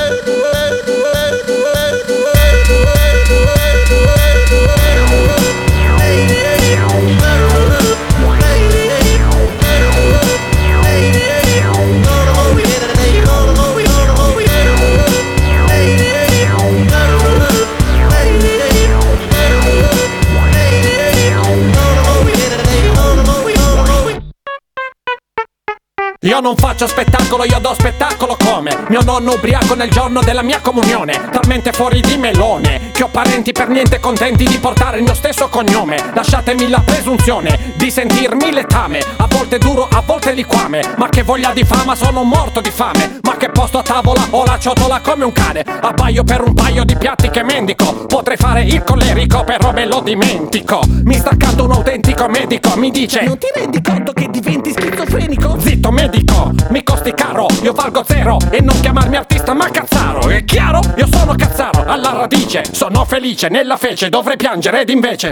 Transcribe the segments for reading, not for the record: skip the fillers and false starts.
Io non faccio spettacolo, io do spettacolo come mio nonno ubriaco nel giorno della mia comunione. Talmente fuori di melone che ho parenti per niente contenti di portare il mio stesso cognome. Lasciatemi la presunzione di sentirmi letame, a volte duro, a volte liquame. Ma che voglia di fama, sono morto di fame. Ma che posto a tavola, ho la ciotola come un cane. Abbaio per un paio di piatti che mendico. Potrei fare il collerico, però me lo dimentico. Mi sta accanto un autentico medico, mi dice: non ti rendi conto che diventi schizofrenico? Zitto medico, mi costi caro, io valgo zero. E non chiamarmi artista ma cazzaro, è chiaro? Io sono cazzaro, alla radice. Sono felice, nella fece dovrei piangere ed invece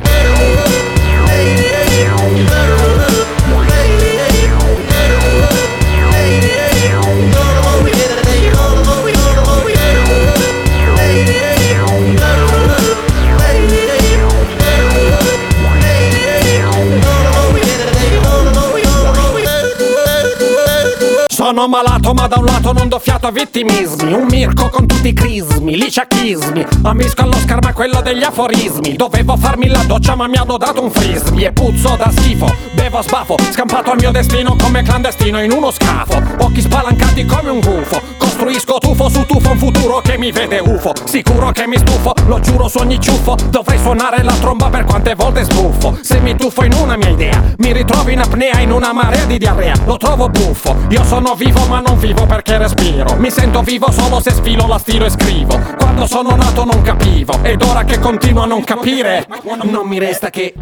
sono malato ma da un lato non do fiato a vittimismi. Un mirco con tutti i crismi, liciachismi. Ambisco all'Oscar ma quello degli aforismi. Dovevo farmi la doccia ma mi hanno dato un frisbee. E puzzo da schifo, bevo a sbafo. Scampato al mio destino come clandestino in uno scafo. Occhi spalancati come un gufo. Costruisco tufo su tufo un futuro che mi vede UFO. Sicuro che mi stufo, lo giuro su ogni ciuffo. Dovrei suonare la tromba per quante volte sbuffo. Se mi tuffo in una mia idea, mi ritrovo in apnea in una marea di diarrea. Lo trovo buffo, io sono vivo ma non vivo perché respiro. Mi sento vivo solo se sfilo la stilo e scrivo. Quando sono nato non capivo, ed ora che continuo a non capire non mi resta che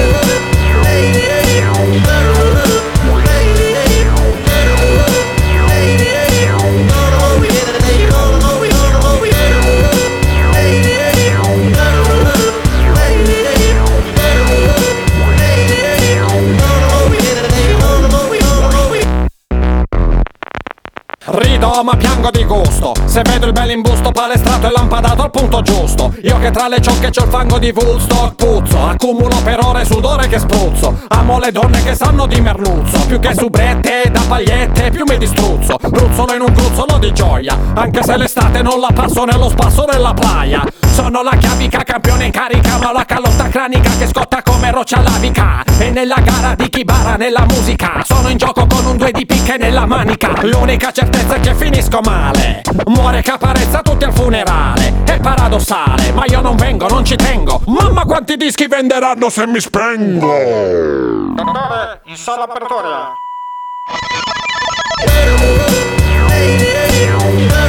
rido ma piango di gusto se vedo il bell'imbusto palestrato e lampadato al punto giusto. Io che tra le ciocche c'ho il fango di Woodstock puzzo, accumulo per ore sudore che spruzzo. Amo le donne che sanno di merluzzo, più che subrette da pagliette più mi distruzzo. Bruzzolo in un gruzzolo di gioia, anche se l'estate non la passo nello spasso della playa. Sono la chiavica, campione in carica, ma la calotta cranica che scotta come roccia lavica. E nella gara di chi bara nella musica sono in gioco con un 2 di picche nella manica. L'unica certezza è che finisco male, muore Caparezza tutti al funerale. È paradossale, ma io non vengo, non ci tengo. Mamma quanti dischi venderanno se mi spengo. Dottore, in sala apertura.